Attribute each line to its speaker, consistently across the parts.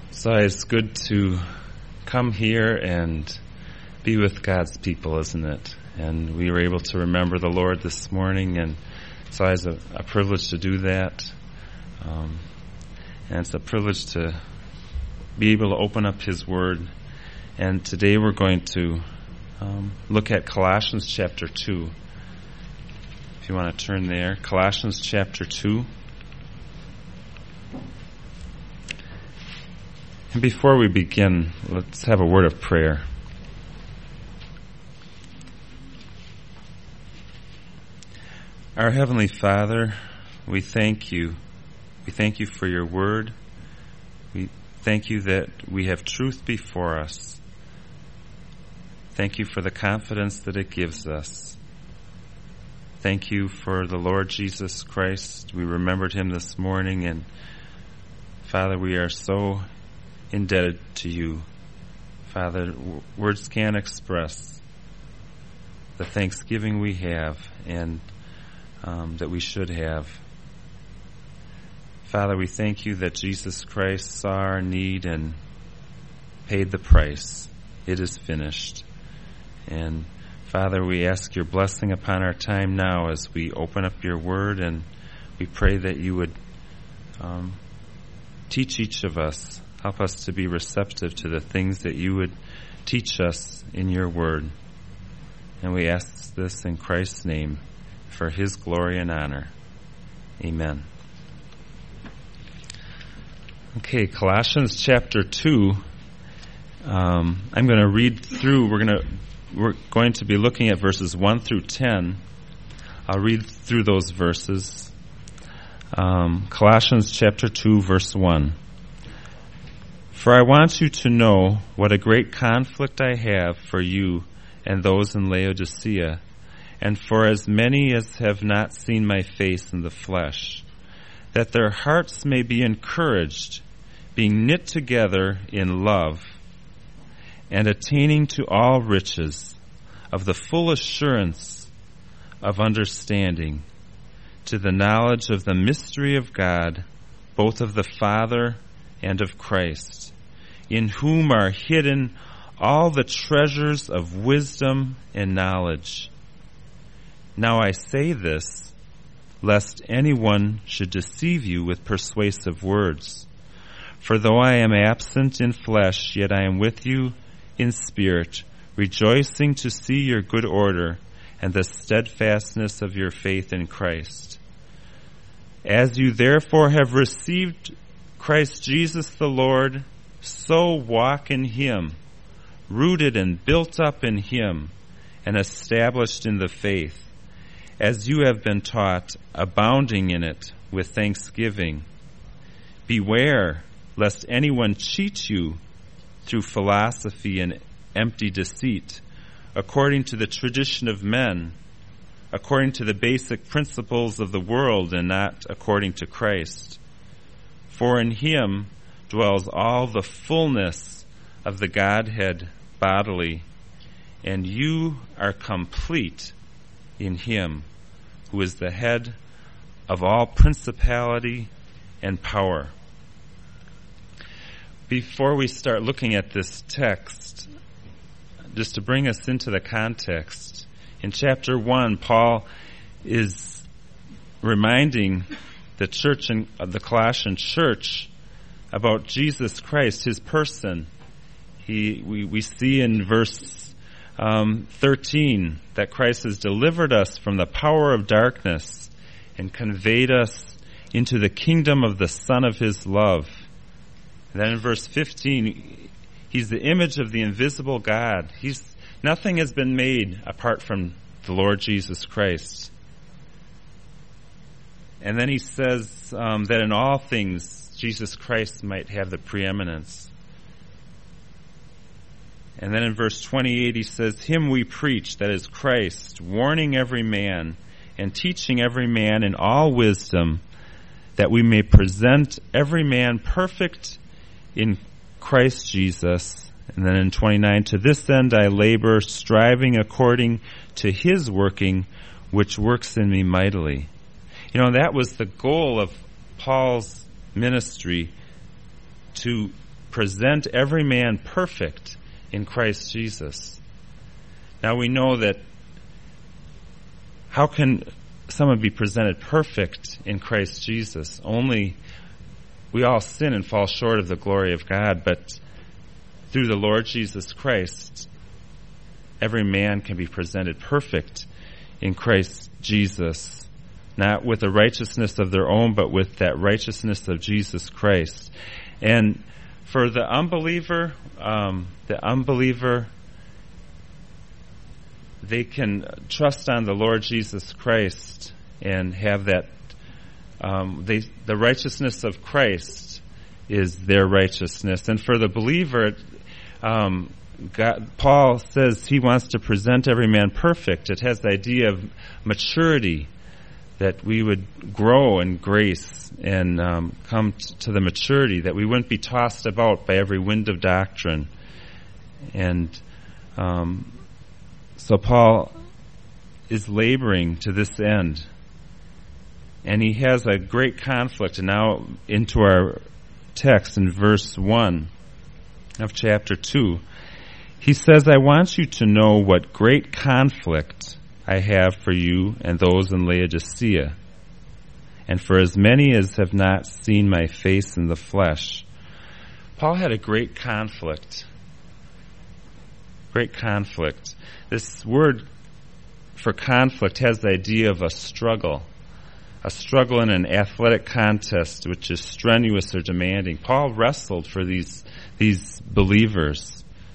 Speaker 1: So it's good to come here and be with God's people, isn't it? And we were able to remember the Lord this morning, and so it's a privilege to do that. And it's a privilege to be able to open up His Word. And today we're going to look at Colossians chapter 2. If you want to turn there, Colossians chapter 2. And before we begin, let's have a word of prayer. Our Heavenly Father, we thank you. We thank you for your word. We thank you that we have truth before us. Thank you for the confidence that it gives us. Thank you for the Lord Jesus Christ. We remembered him this morning, and Father, we are so indebted to you. Father, words can't express the thanksgiving we have and that we should have. Father, we thank you that Jesus Christ saw our need and paid the price. It is finished. And Father, we ask your blessing upon our time now as we open up your word, and we pray that you would teach each of us. Help us to be receptive to the things that you would teach us in your word. And we ask this in Christ's name for his glory and honor. Amen. Okay, Colossians chapter 2. I'm going to read through. We're going to be looking at verses 1 through 10. I'll read through those verses. Colossians chapter 2, verse 1. For I want you to know what a great conflict I have for you and those in Laodicea, and for as many as have not seen my face in the flesh, that their hearts may be encouraged, being knit together in love, and attaining to all riches of the full assurance of understanding, to the knowledge of the mystery of God, both of the Father and of Christ, in whom are hidden all the treasures of wisdom and knowledge. Now I say this, lest anyone should deceive you with persuasive words. For though I am absent in flesh, yet I am with you in spirit, rejoicing to see your good order and the steadfastness of your faith in Christ. As you therefore have received Christ Jesus the Lord, so walk in him, rooted and built up in him, and established in the faith, as you have been taught, abounding in it with thanksgiving. Beware lest anyone cheat you through philosophy and empty deceit, according to the tradition of men, according to the basic principles of the world, and not according to Christ. For in him dwells all the fullness of the Godhead bodily, and you are complete in him, who is the head of all principality and power. Before we start looking at this text, just to bring us into the context, in chapter 1, Paul is reminding the church, the Colossian church, about Jesus Christ, his person. We see in verse 13 that Christ has delivered us from the power of darkness and conveyed us into the kingdom of the Son of his love. And then in verse 15, he's the image of the invisible God. Nothing has been made apart from the Lord Jesus Christ. And then he says that in all things, Jesus Christ might have the preeminence. And then in verse 28 he says, him we preach, that is Christ, warning every man and teaching every man in all wisdom, that we may present every man perfect in Christ Jesus. And then in 29, to this end I labor, striving according to his working, which works in me mightily. You know, that was the goal of Paul's ministry, to present every man perfect in Christ Jesus. Now we know that how can someone be presented perfect in Christ Jesus? Only we all sin and fall short of the glory of God, but through the Lord Jesus Christ, every man can be presented perfect in Christ Jesus, not with a righteousness of their own, but with that righteousness of Jesus Christ. And for the unbeliever, they can trust on the Lord Jesus Christ and have that. The righteousness of Christ is their righteousness, and for the believer, Paul says he wants to present every man perfect. It has the idea of maturity, that we would grow in grace and come to the maturity, that we wouldn't be tossed about by every wind of doctrine. And so Paul is laboring to this end. And he has a great conflict. And now into our text in verse 1 of chapter 2. He says, I want you to know what great conflict I have for you and those in Laodicea, and for as many as have not seen my face in the flesh. Paul had a great conflict. Great conflict. This word for conflict has the idea of a struggle in an athletic contest which is strenuous or demanding. Paul wrestled for these believers.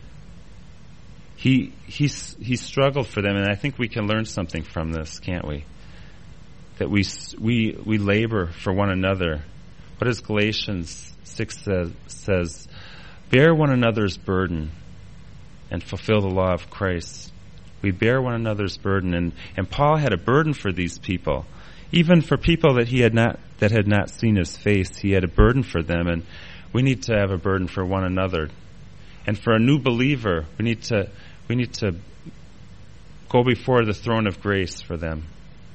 Speaker 1: He struggled for them, and I think we can learn something from this, can't we? That we labor for one another. What does Galatians 6 says? Bear one another's burden and fulfill the law of Christ. We bear one another's burden, and Paul had a burden for these people. Even for people that had not seen his face, he had a burden for them, and we need to have a burden for one another. And for a new believer, we need to go before the throne of grace for them.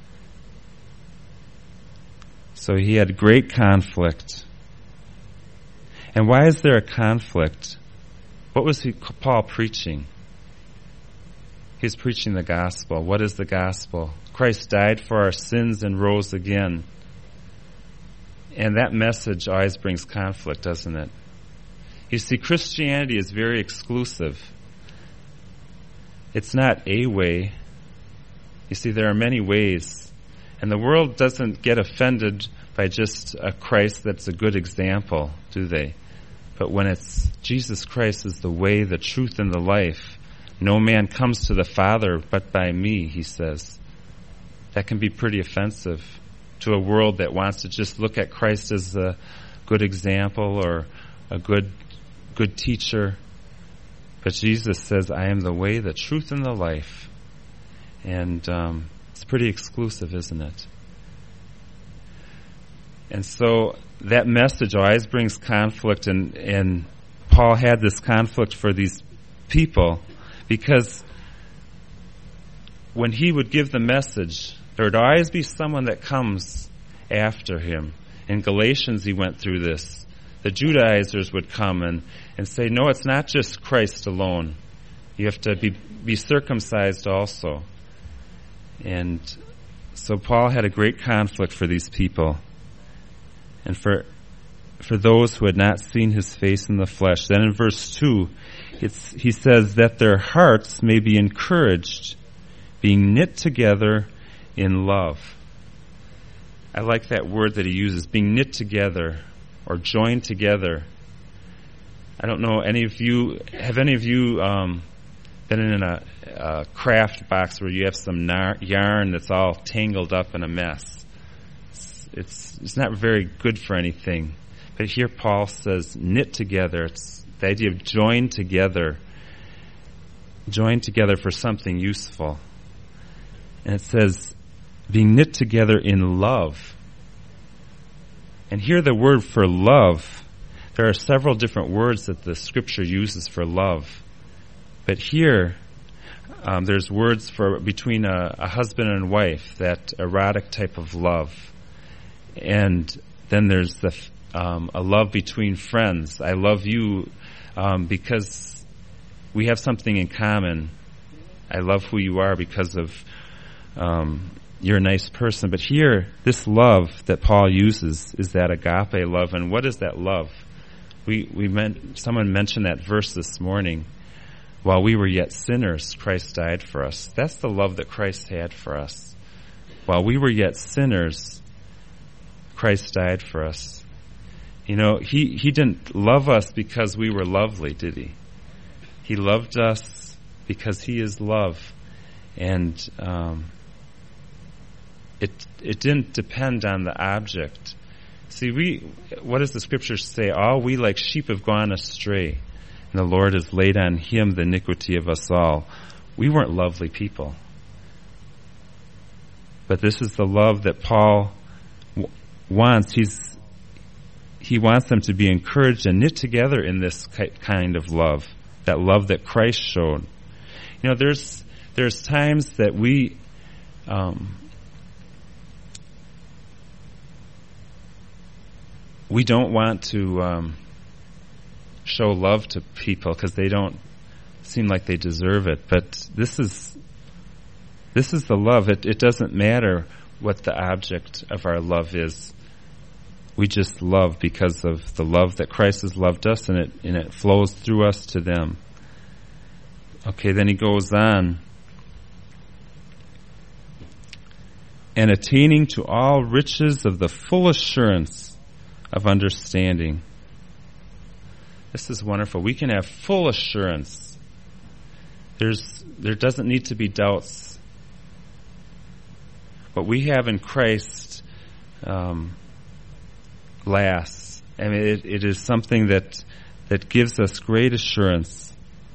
Speaker 1: So he had great conflict. And why is there a conflict? What was Paul preaching? He was preaching the gospel. What is the gospel? Christ died for our sins and rose again. And that message always brings conflict, doesn't it? You see, Christianity is very exclusive. It's not a way. You see, there are many ways. And the world doesn't get offended by just a Christ that's a good example, do they? But when it's Jesus Christ is the way, the truth, and the life, no man comes to the Father but by me, he says. That can be pretty offensive to a world that wants to just look at Christ as a good example or a good teacher. But Jesus says, I am the way, the truth, and the life. And it's pretty exclusive, isn't it? And so that message always brings conflict, and Paul had this conflict for these people because when he would give the message, there would always be someone that comes after him. In Galatians, he went through this. The Judaizers would come and say, no, it's not just Christ alone. You have to be circumcised also. And so Paul had a great conflict for these people. And for those who had not seen his face in the flesh. Then in verse 2, he says that their hearts may be encouraged, being knit together in love. I like that word that he uses, being knit together or joined together. I don't know, have any of you been in a craft box where you have some yarn that's all tangled up in a mess? It's not very good for anything. But here Paul says knit together. It's the idea of joined together for something useful. And it says being knit together in love. And here the word for love, there are several different words that the Scripture uses for love. But here, there's words for between a husband and wife, that erotic type of love. And then there's a love between friends. I love you because we have something in common. I love who you are because of you're a nice person. But here, this love that Paul uses is that agape love. And what is that love? Someone mentioned that verse this morning. While we were yet sinners, Christ died for us. That's the love that Christ had for us. While we were yet sinners, Christ died for us. You know, he didn't love us because we were lovely, did he? He loved us because he is love. And it didn't depend on the object. See, what does the scriptures say? All we like sheep have gone astray, and the Lord has laid on him the iniquity of us all. We weren't lovely people. But this is the love that Paul wants. He wants them to be encouraged and knit together in this kind of love, that love that Christ showed. You know, there's times that we don't want to show love to people because they don't seem like they deserve it. But this is the love. It doesn't matter what the object of our love is. We just love because of the love that Christ has loved us, and it flows through us to them. Okay, then he goes on. And attaining to all riches of the full assurance of understanding. This is wonderful. We can have full assurance. There doesn't need to be doubts. What we have in Christ lasts. I mean, it is something that gives us great assurance.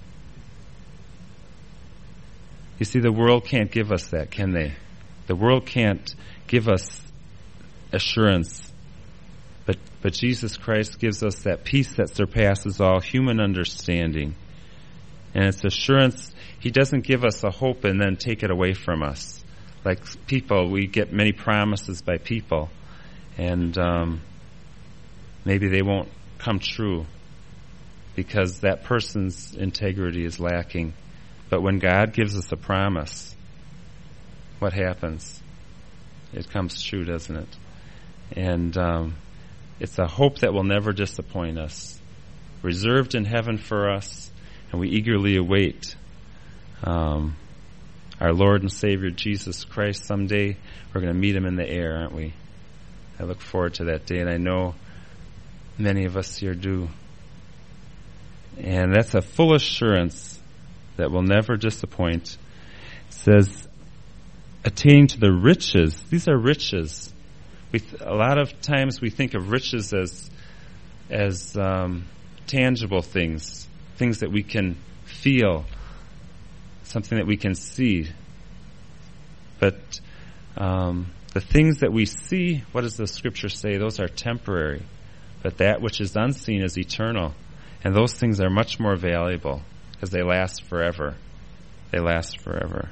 Speaker 1: You see, the world can't give us that, can they? The world can't give us assurance. But Jesus Christ gives us that peace that surpasses all human understanding. And it's assurance. He doesn't give us a hope and then take it away from us. Like people, we get many promises by people. And maybe they won't come true because that person's integrity is lacking. But when God gives us a promise, what happens? It comes true, doesn't it? And it's a hope that will never disappoint us, reserved in heaven for us, and we eagerly await our Lord and Savior Jesus Christ. Someday we're going to meet him in the air, aren't we? I look forward to that day, and I know many of us here do. And that's a full assurance that will never disappoint. It says, attaining to the riches. These are riches. A lot of times we think of riches as tangible things that we can feel, something that we can see. But the things that we see, what does the scripture say? Those are temporary. But that which is unseen is eternal. And those things are much more valuable because they last forever. They last forever.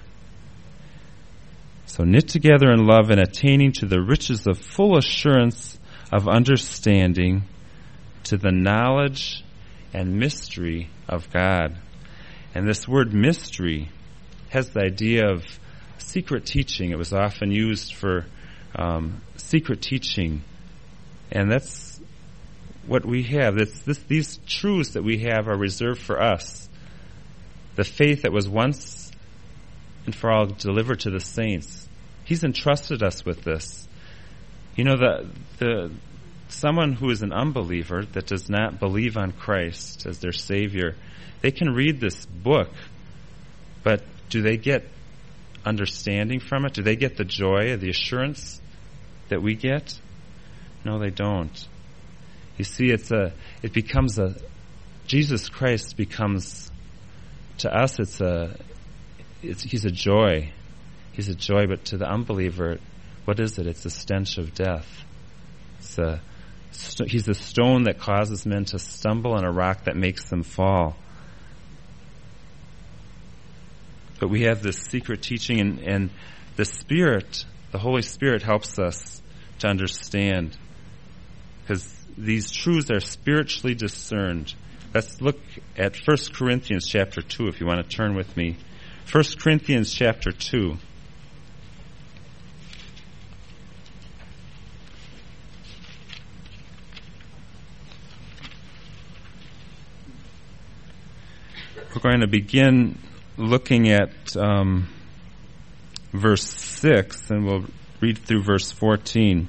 Speaker 1: So knit together in love and attaining to the riches of full assurance of understanding, to the knowledge and mystery of God. And this word mystery has the idea of secret teaching. It was often used for secret teaching. And that's what we have. These truths that we have are reserved for us. The faith that was once and for all delivered to the saints. He's entrusted us with this. You know, the someone who is an unbeliever that does not believe on Christ as their Savior, they can read this book, but do they get understanding from it? Do they get the joy, the assurance that we get? No, they don't. You see, Jesus Christ becomes, to us, he's a joy. He's a joy, but to the unbeliever, what is it? It's a stench of death. He's a stone that causes men to stumble and a rock that makes them fall. But we have this secret teaching, and the Spirit, the Holy Spirit, helps us to understand. Because these truths are spiritually discerned. Let's look at 1 Corinthians chapter 2 if you want to turn with me. 1 Corinthians chapter 2. We're going to begin looking at verse 6, and we'll read through verse 14.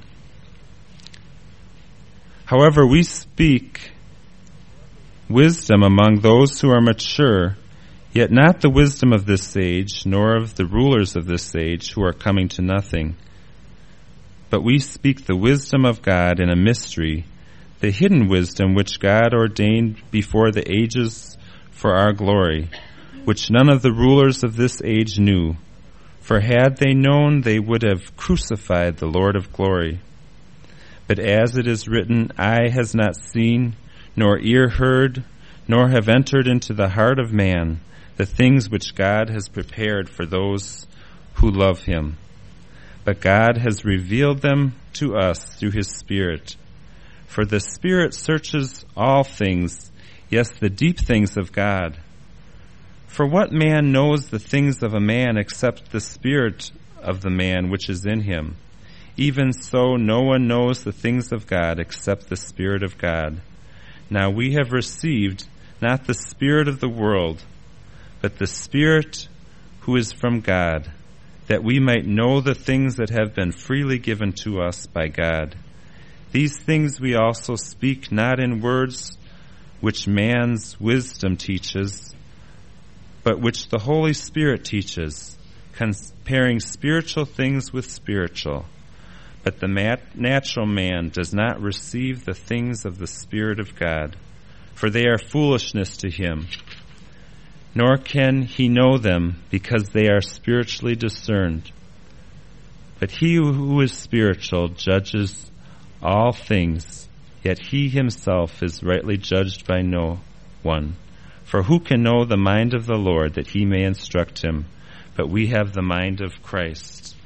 Speaker 1: However, we speak wisdom among those who are mature, yet not the wisdom of this age, nor of the rulers of this age who are coming to nothing. But we speak the wisdom of God in a mystery, the hidden wisdom which God ordained before the ages for our glory, which none of the rulers of this age knew. For had they known, they would have crucified the Lord of glory. But as it is written, eye has not seen, nor ear heard, nor have entered into the heart of man the things which God has prepared for those who love him. But God has revealed them to us through his Spirit. For the Spirit searches all things, yes, the deep things of God. For what man knows the things of a man except the spirit of the man which is in him? Even so, no one knows the things of God except the Spirit of God. Now we have received not the spirit of the world, but the Spirit who is from God, that we might know the things that have been freely given to us by God. These things we also speak not in words which man's wisdom teaches, but which the Holy Spirit teaches, comparing spiritual things with spiritual. But the natural man does not receive the things of the Spirit of God, for they are foolishness to him. Nor can he know them, because they are spiritually discerned. But he who is spiritual judges all things, yet he himself is rightly judged by no one. For who can know the mind of the Lord, that he may instruct him? But we have the mind of Christ.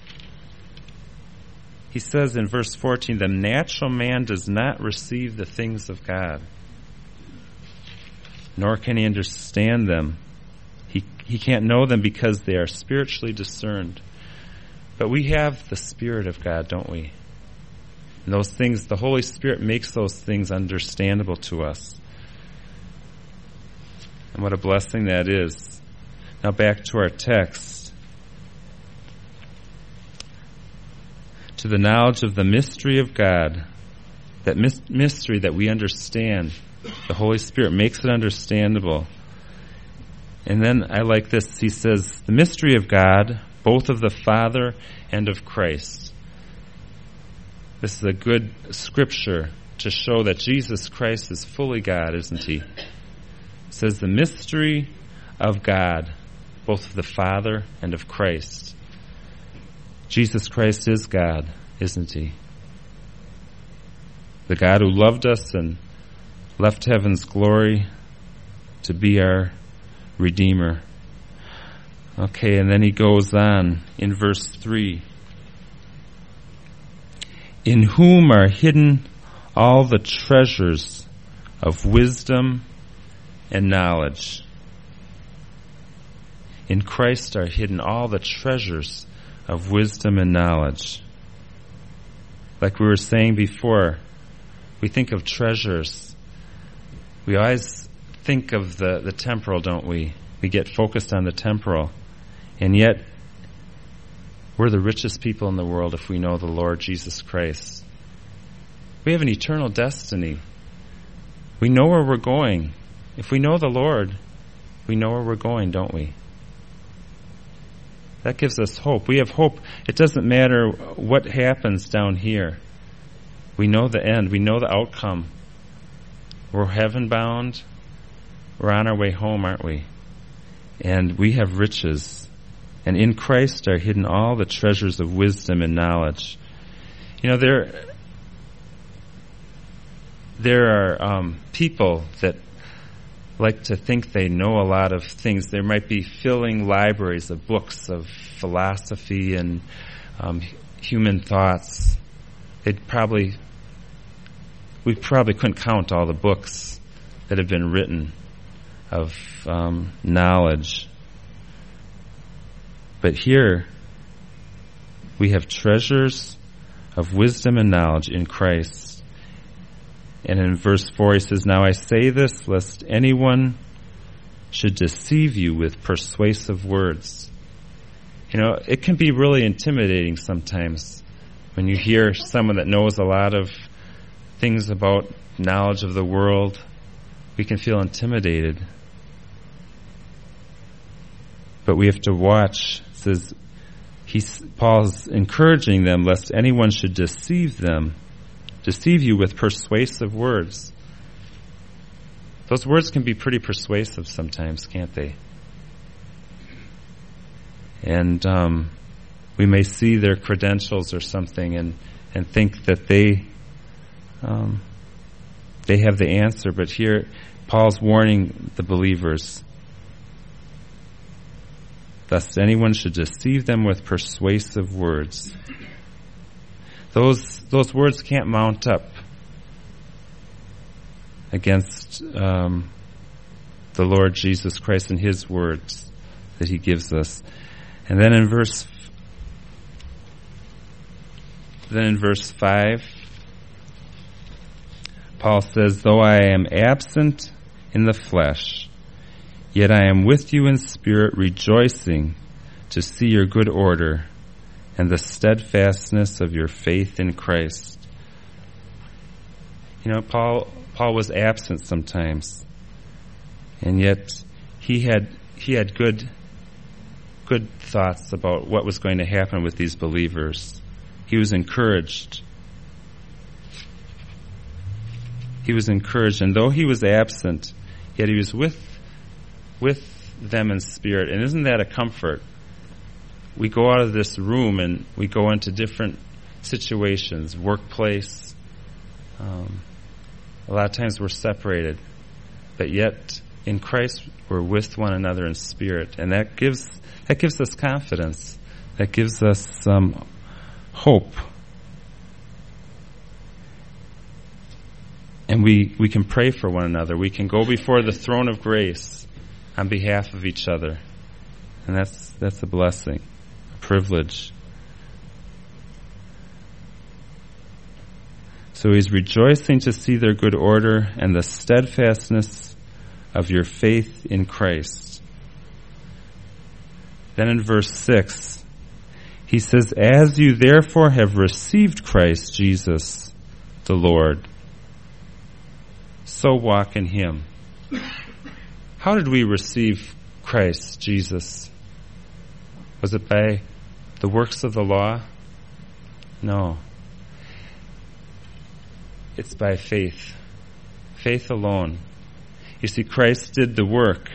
Speaker 1: He says in verse 14, the natural man does not receive the things of God, nor can he understand them. He can't know them because they are spiritually discerned. But we have the Spirit of God, don't we? And those things, the Holy Spirit makes those things understandable to us. And what a blessing that is. Now back to our text. To the knowledge of the mystery of God, that mystery that we understand, the Holy Spirit makes it understandable. And then I like this, he says, the mystery of God, both of the Father and of Christ. This is a good scripture to show that Jesus Christ is fully God, isn't he? It says the mystery of God, both of the Father and of Christ. Jesus Christ is God, isn't he? The God who loved us and left heaven's glory to be our Redeemer. Okay, and then he goes on in verse 3. In whom are hidden all the treasures of wisdom and knowledge. In Christ are hidden all the treasures of wisdom and knowledge. Like we were saying before, we think of treasures. We always think of the temporal, don't we? We get focused on the temporal. And yet, we're the richest people in the world if we know the Lord Jesus Christ. We have an eternal destiny. We know where we're going. If we know the Lord, we know where we're going, don't we? That gives us hope. We have hope. It doesn't matter what happens down here. We know the end. We know the outcome. We're heaven bound. We're on our way home, aren't we? And we have riches. And in Christ are hidden all the treasures of wisdom and knowledge. You know, there are people that like to think they know a lot of things. There might be filling libraries of books of philosophy and human thoughts. We we probably couldn't count all the books that have been written of knowledge. But here, we have treasures of wisdom and knowledge in Christ. And in verse 4 he says, "Now I say this, lest anyone should deceive you with persuasive words." You know, it can be really intimidating sometimes when you hear someone that knows a lot of things about knowledge of the world. We can feel intimidated. But we have to watch. It says, Paul's encouraging them, lest anyone should deceive you with persuasive words. Those words can be pretty persuasive sometimes, can't they? And we may see their credentials or something and think that they have the answer. But here, Paul's warning the believers, lest anyone should deceive them with persuasive words. Those words can't mount up against the Lord Jesus Christ and His words that He gives us. And then in verse 5, Paul says, "Though I am absent in the flesh, yet I am with you in spirit, rejoicing to see your good order and the steadfastness of your faith in Christ." You know, Paul was absent sometimes, and yet he had good thoughts about what was going to happen with these believers. He was encouraged. And though he was absent, yet he was with them in spirit. And isn't that a comfort? We go out of this room and we go into different situations, workplace. A lot of times we're separated, but yet in Christ we're with one another in spirit, and that gives us confidence. That gives us hope. And we can pray for one another. We can go before the throne of grace on behalf of each other. And that's a blessing, a privilege. So he's rejoicing to see their good order and the steadfastness of your faith in Christ. Then in verse 6, he says, "As you therefore have received Christ Jesus the Lord, so walk in Him." How did we receive Christ Jesus? Was it by the works of the law? No. It's by faith. Faith alone. You see, Christ did the work.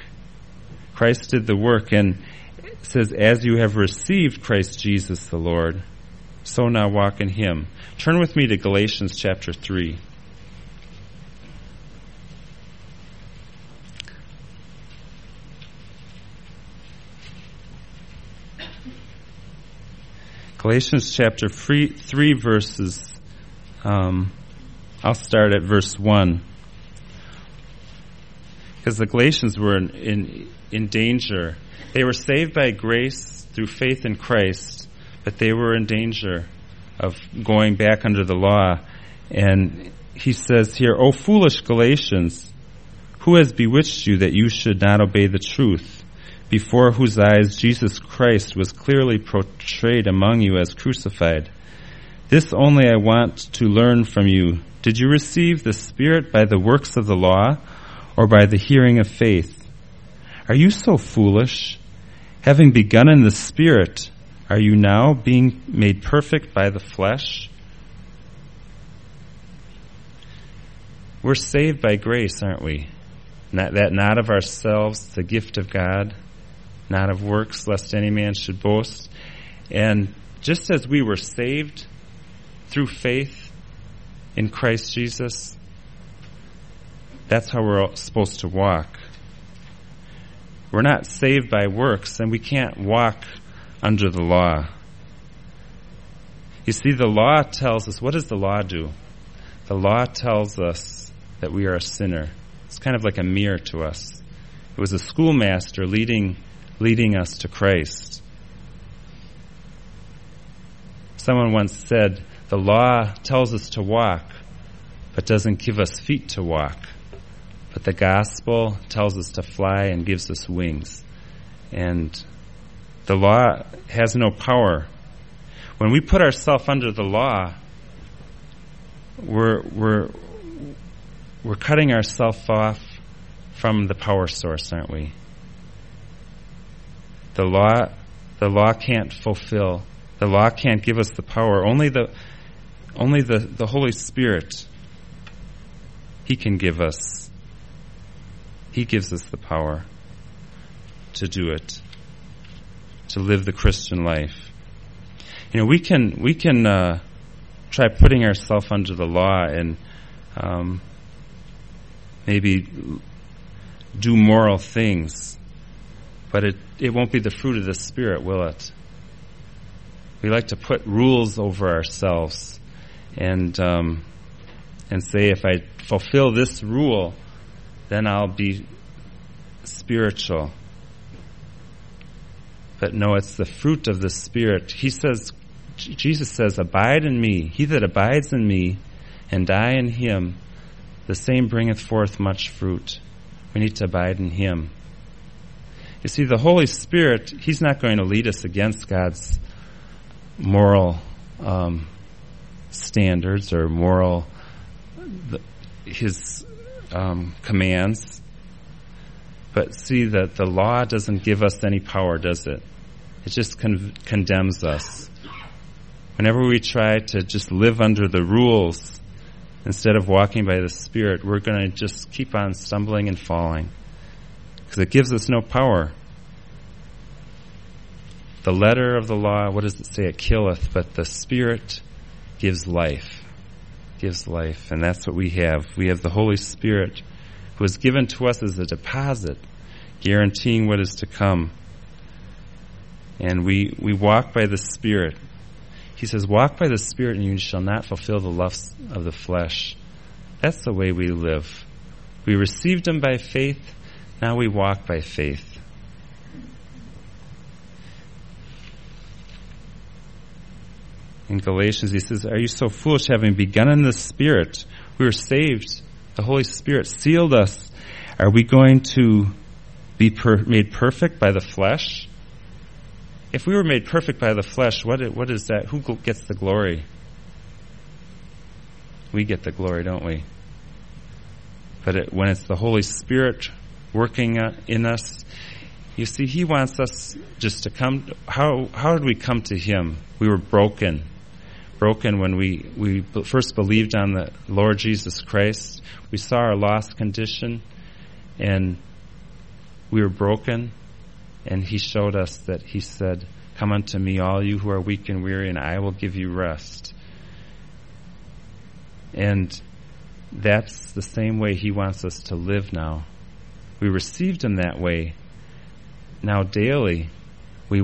Speaker 1: And it says, "As you have received Christ Jesus the Lord, so now walk in Him." Turn with me to Galatians chapter 3. Galatians chapter 3 verses, I'll start at verse 1. Because the Galatians were in danger. They were saved by grace through faith in Christ, but they were in danger of going back under the law. And he says here, "O foolish Galatians, who has bewitched you that you should not obey the truth, before whose eyes Jesus Christ was clearly portrayed among you as crucified? This only I want to learn from you. Did you receive the Spirit by the works of the law, or by the hearing of faith? Are you so foolish? Having begun in the Spirit, are you now being made perfect by the flesh?" We're saved by grace, aren't we? Not of ourselves, the gift of God, not of works, lest any man should boast. And just as we were saved through faith in Christ Jesus, that's how we're supposed to walk. We're not saved by works, and we can't walk under the law. You see, the law tells us, what does the law do? The law tells us that we are a sinner. It's kind of like a mirror to us. It was a schoolmaster leading us to Christ. Someone once said, the law tells us to walk, but doesn't give us feet to walk. But the gospel tells us to fly and gives us wings. And the law has no power. When we put ourselves under the law, we're cutting ourselves off from the power source, aren't we? The law can't fulfill. The law can't give us the power. Only the Holy Spirit, He can give us. He gives us the power to do it, to live the Christian life. You know, we can try putting ourselves under the law and maybe do moral things, but it won't be the fruit of the Spirit, will it? We like to put rules over ourselves and say, if I fulfill this rule, then I'll be spiritual. But no, it's the fruit of the Spirit. Jesus says, abide in me. He that abides in me and I in him, the same bringeth forth much fruit. We need to abide in him. You see, the Holy Spirit, he's not going to lead us against God's moral standards or his commands. But see, that the law doesn't give us any power, does it? It just condemns us. Whenever we try to just live under the rules instead of walking by the Spirit, we're going to just keep on stumbling and falling because it gives us no power. The letter of the law, what does it say? It killeth, but the Spirit gives life. Gives life, and that's what we have. We have the Holy Spirit who is given to us as a deposit, guaranteeing what is to come. And we walk by the Spirit. He says, walk by the Spirit and you shall not fulfill the lusts of the flesh. That's the way we live. We received him by faith, now we walk by faith. In Galatians, he says, are you so foolish, having begun in the Spirit? We were saved. The Holy Spirit sealed us. Are we going to be made perfect by the flesh? If we were made perfect by the flesh, what is that? Who gets the glory? We get the glory, don't we? But when it's the Holy Spirit working in us, you see, he wants us just to come. How did we come to him? We were broken when we first believed on the Lord Jesus Christ. We saw our lost condition, and we were broken, and he showed us that he said, come unto me, all you who are weak and weary, and I will give you rest. And that's the same way he wants us to live now. We received him that way. Now daily, we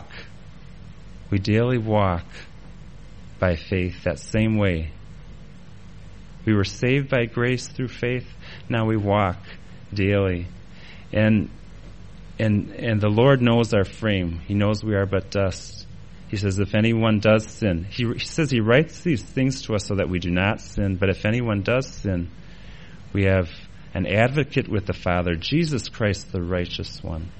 Speaker 1: daily walk by faith, that same way. We were saved by grace through faith. Now we walk daily. And the Lord knows our frame. He knows we are but dust. He says, if anyone does sin, he says he writes these things to us so that we do not sin. But if anyone does sin, we have an advocate with the Father, Jesus Christ, the righteous one.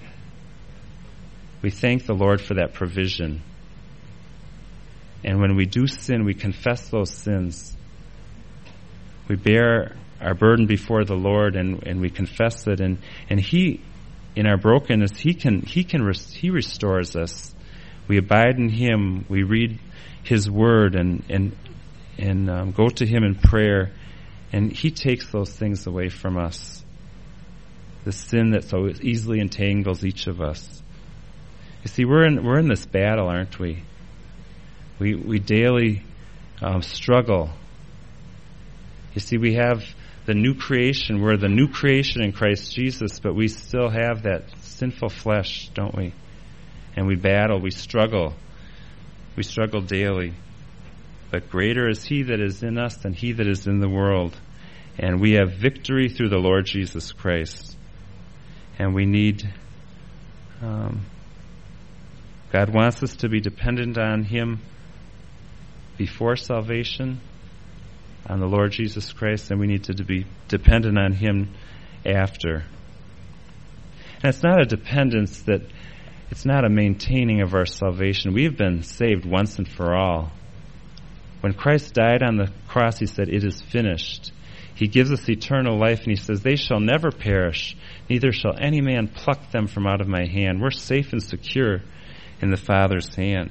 Speaker 1: We thank the Lord for that provision. And when we do sin, we confess those sins. We bear our burden before the Lord, and we confess it. And he, in our brokenness, he restores us. We abide in him. We read his word and go to him in prayer, and he takes those things away from us. The sin that so easily entangles each of us. You see, we're in this battle, aren't we? We daily struggle. You see, we have the new creation. We're the new creation in Christ Jesus, but we still have that sinful flesh, don't we? And we battle. We struggle. We struggle daily. But greater is he that is in us than he that is in the world. And we have victory through the Lord Jesus Christ. And we need, God wants us to be dependent on him before salvation, on the Lord Jesus Christ, and we need to be dependent on him after. And it's not a dependence that, it's not a maintaining of our salvation. We have been saved once and for all. When Christ died on the cross, he said, "It is finished." He gives us eternal life, and he says, "They shall never perish, neither shall any man pluck them from out of my hand." We're safe and secure in the Father's hand.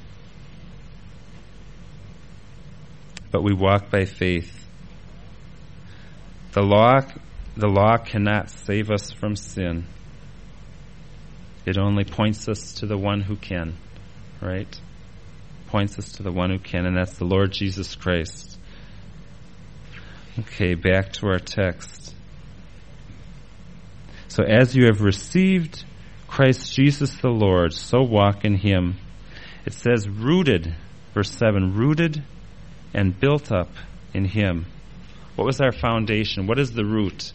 Speaker 1: But we walk by faith. The law cannot save us from sin. It only points us to the one who can, right? Points us to the one who can, and that's the Lord Jesus Christ. Okay, back to our text. So as you have received Christ Jesus the Lord, so walk in him. It says rooted, verse 7, rooted and built up in him. What was our foundation? What is the root?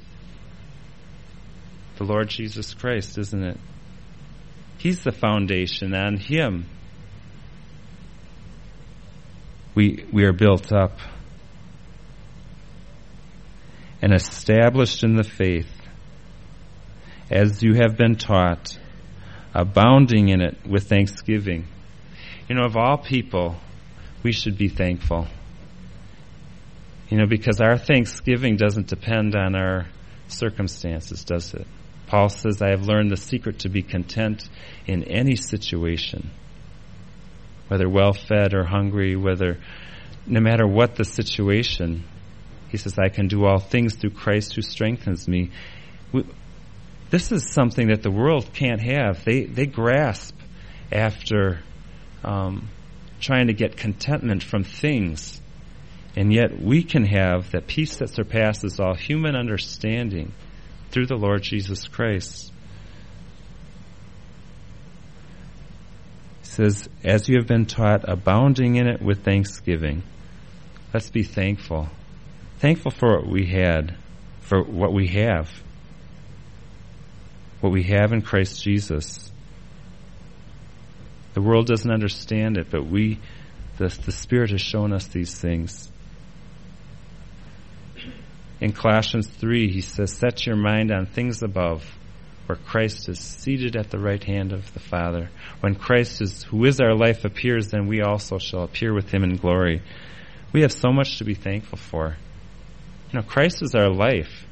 Speaker 1: The Lord Jesus Christ, isn't it? He's the foundation. On him we are built up and established in the faith, as you have been taught, abounding in it with thanksgiving. You know, of all people, we should be thankful. You know, because our thanksgiving doesn't depend on our circumstances, does it? Paul says, "I have learned the secret to be content in any situation." Whether well-fed or hungry, no matter what the situation, he says, "I can do all things through Christ who strengthens me." This is something that the world can't have. They grasp after trying to get contentment from things. And yet we can have that peace that surpasses all human understanding through the Lord Jesus Christ. He says, "As you have been taught, abounding in it with thanksgiving." Let's be thankful. Thankful for what we had, for what we have. What we have in Christ Jesus. The world doesn't understand it, but the Spirit has shown us these things. In Colossians 3, he says, "Set your mind on things above, where Christ is seated at the right hand of the Father." When Christ, who is our life, appears, then we also shall appear with him in glory. We have so much to be thankful for. You know, Christ is our life.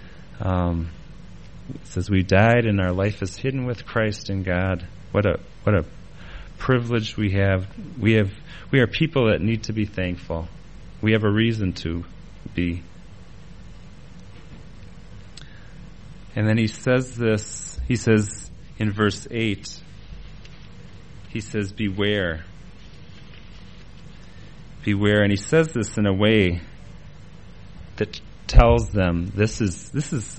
Speaker 1: It says we died and our life is hidden with Christ in God. What a privilege we have. We are people that need to be thankful. We have a reason to be. And then he says this, he says in verse 8, he says, beware. Beware. And he says this in a way that tells them, this is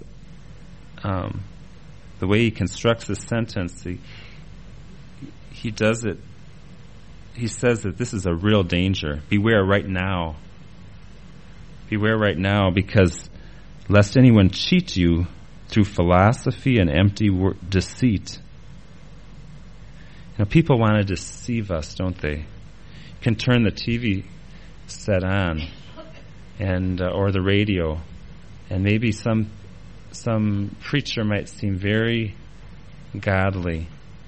Speaker 1: the way he constructs this sentence. He does it, he says that this is a real danger. Beware right now. Beware right now, because lest anyone cheat you through philosophy and empty deceit. You know, people want to deceive us, don't they? You can turn the TV set on, and or the radio, and maybe some preacher might seem very godly,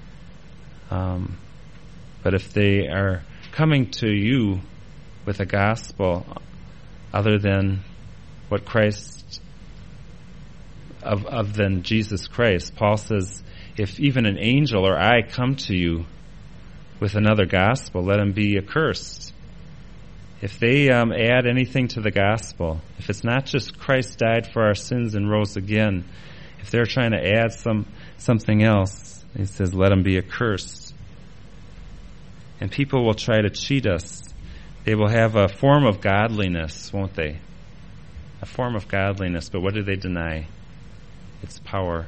Speaker 1: but if they are coming to you with a gospel other than what Christ of than Jesus Christ, Paul says, if even an angel or I come to you with another gospel, let him be accursed. If they add anything to the gospel, if it's not just Christ died for our sins and rose again, if they're trying to add something else, he says, let them be accursed. And people will try to cheat us. They will have a form of godliness, won't they? A form of godliness, but what do they deny? Its power.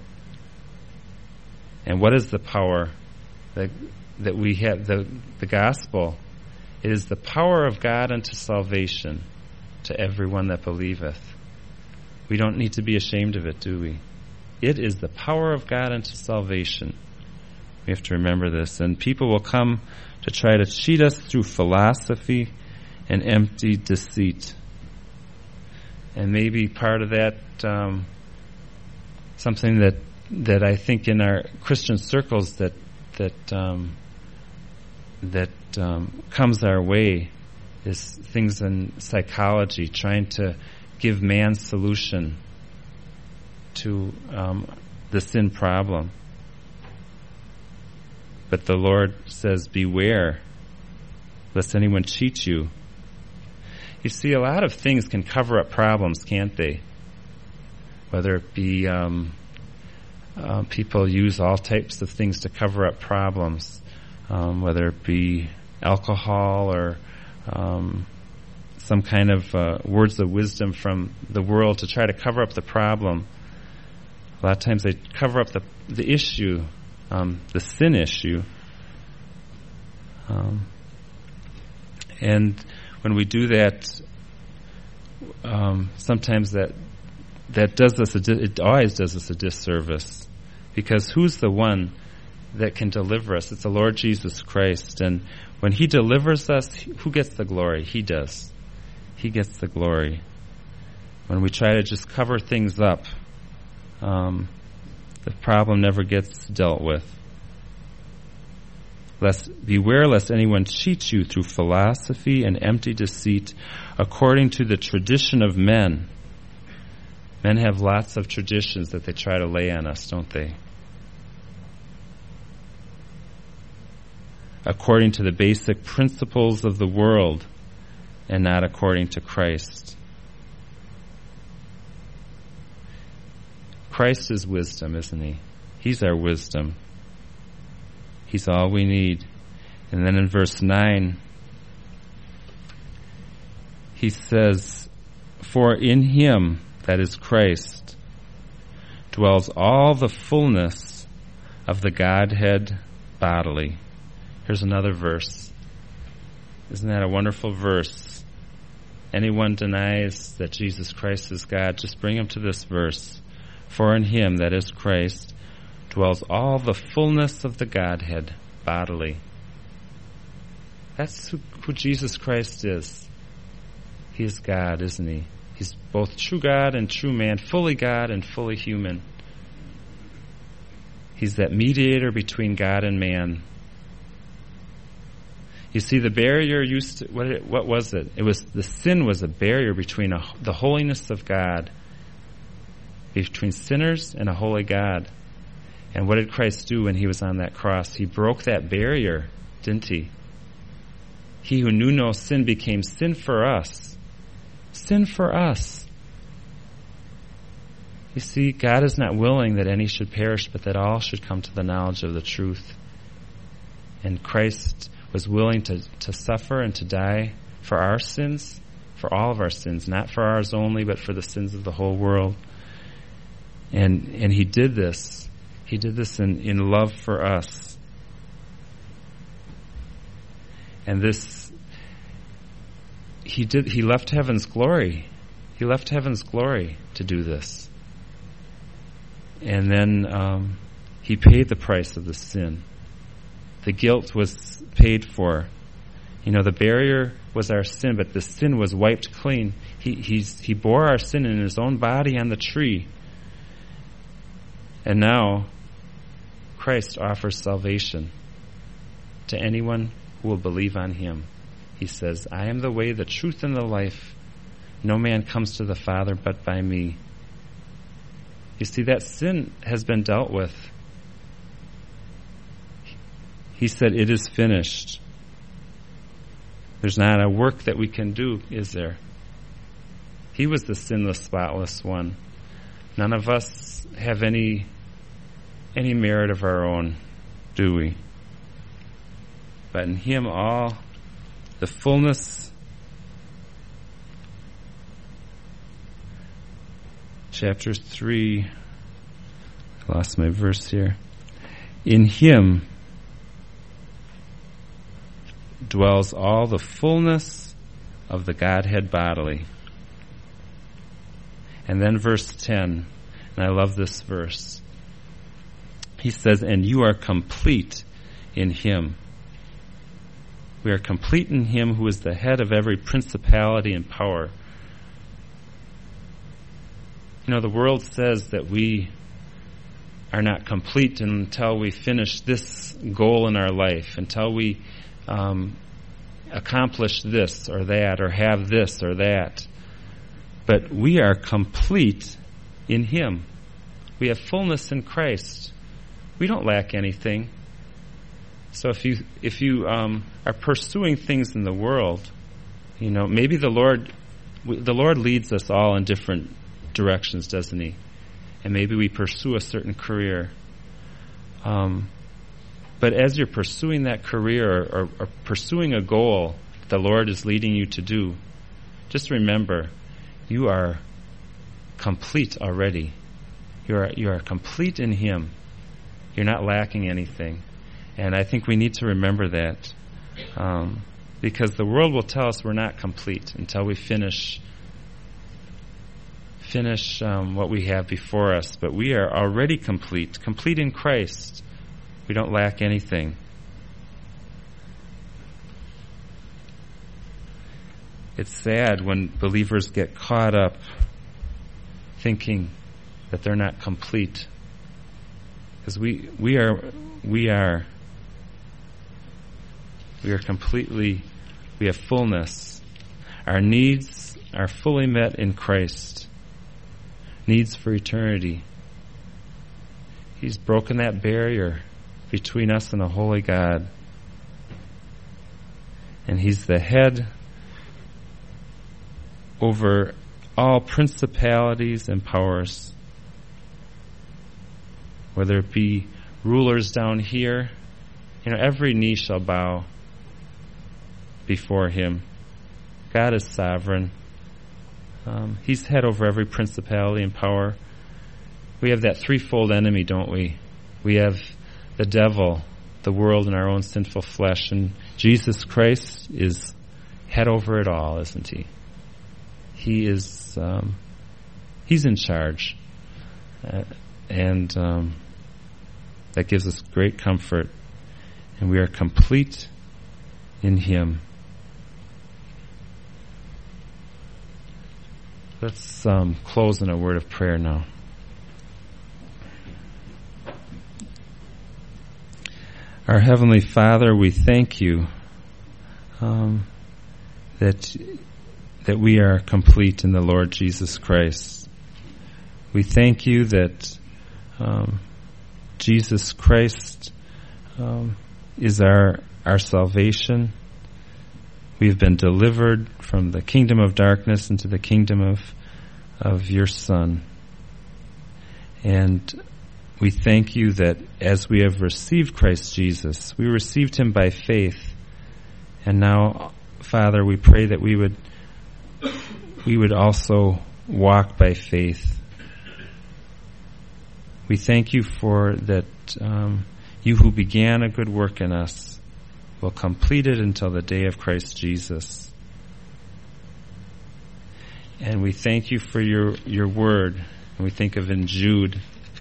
Speaker 1: And what is the power that we have? The gospel It is the power of God unto salvation to everyone that believeth. We don't need to be ashamed of it, do we? It is the power of God unto salvation. We have to remember this. And people will come to try to cheat us through philosophy and empty deceit. And maybe part of that, something that I think in our Christian circles that comes our way is things in psychology, trying to give man's solution to the sin problem. But the Lord says, beware, lest anyone cheat you. You see, a lot of things can cover up problems, can't they? Whether it be people use all types of things to cover up problems, whether it be alcohol or some kind of words of wisdom from the world to try to cover up the problem. A lot of times they cover up the issue, the sin issue. And when we do that, sometimes that does us it always does us a disservice, because who's the one that can deliver us? It's the Lord Jesus Christ. And when He delivers us, who gets the glory? He does. He gets the glory. When we try to just cover things up, the problem never gets dealt with. Beware lest anyone cheat you through philosophy and empty deceit, according to the tradition of men. Men have lots of traditions that they try to lay on us, don't they? According to the basic principles of the world, and not according to Christ. Christ is wisdom, isn't He? He's our wisdom. He's all we need. And then in verse 9, he says, for in Him, that is Christ, dwells all the fullness of the Godhead bodily. Here's another verse. Isn't that a wonderful verse? Anyone denies that Jesus Christ is God, just bring him to this verse. For in Him, that is Christ, dwells all the fullness of the Godhead bodily. That's who Jesus Christ is. He is God, isn't He? He's both true God and true man, fully God and fully human. He's that mediator between God and man. You see, the barrier used to, what was it? It was, the sin was a barrier between the holiness of God, between sinners and a holy God. And what did Christ do when He was on that cross? He broke that barrier, didn't He? He who knew no sin became sin for us. Sin for us. You see, God is not willing that any should perish, but that all should come to the knowledge of the truth. And Christ was willing to suffer and to die for our sins, for all of our sins, not for ours only, but for the sins of the whole world. And He did this. He did this in love for us. And this, He left heaven's glory. He left heaven's glory to do this. And then He paid the price of the sin. The guilt was paid for. You know, the barrier was our sin, but the sin was wiped clean. He bore our sin in His own body on the tree. And now, Christ offers salvation to anyone who will believe on Him. He says, I am the way, the truth, and the life. No man comes to the Father but by me. You see, that sin has been dealt with. He said, it is finished. There's not a work that we can do, is there? He was the sinless, spotless one. None of us have any merit of our own, do we? But in Him all the fullness. Chapter 3. I lost my verse here. In Him dwells all the fullness of the Godhead bodily. And then verse 10, and I love this verse. He says, and you are complete in him. We are complete in him who is the head of every principality and power. You know, the world says that we are not complete until we finish this goal in our life, until we accomplish this or that, or have this or that. But we are complete in him. We have fullness in Christ. We don't lack anything. So if you are pursuing things in the world, you know, maybe the Lord leads us all in different directions, doesn't he? And maybe we pursue a certain career. But as you're pursuing that career or pursuing a goal the Lord is leading you to do, just remember, you are complete already. You are complete in him. You're not lacking anything. And I think we need to remember that. Because the world will tell us we're not complete until we finish what we have before us. But we are already complete in Christ. We don't lack anything. It's sad when believers get caught up thinking that they're not complete. Because we are completely, we have fullness. Our needs are fully met in Christ. Needs for eternity. He's broken that barrier between us and a holy God. And he's the head over all principalities and powers. Whether it be rulers down here, you know, every knee shall bow before him. God is sovereign. He's head over every principality and power. We have that threefold enemy, don't we? We have the devil, the world, and our own sinful flesh. And Jesus Christ is head over it all, isn't he? He is, he's in charge. And that gives us great comfort. And we are complete in him. Let's close in a word of prayer now. Our Heavenly Father, we thank you that we are complete in the Lord Jesus Christ. We thank you that Jesus Christ is our salvation. We've been delivered from the kingdom of darkness into the kingdom of your Son. And we thank you that as we have received Christ Jesus, we received him by faith. And now, Father, we pray that we would also walk by faith. We thank you for that you who began a good work in us will complete it until the day of Christ Jesus. And we thank you for your word. And we think of in Jude,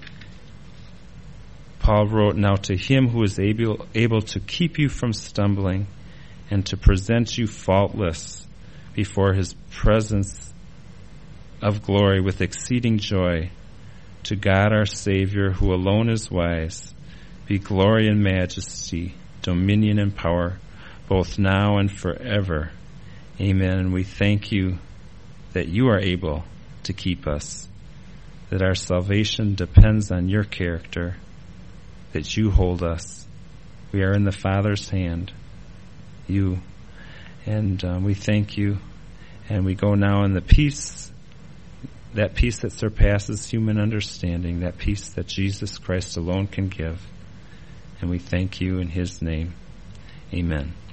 Speaker 1: Paul wrote, now to him who is able to keep you from stumbling and to present you faultless before his presence of glory with exceeding joy, to God our Savior, who alone is wise, be glory and majesty, dominion and power, both now and forever. Amen. And we thank you that you are able to keep us, that our salvation depends on your character, that you hold us. We are in the Father's hand, you. And we thank you. And we go now in the peace, that peace that surpasses human understanding, that peace that Jesus Christ alone can give. And we thank you in his name. Amen.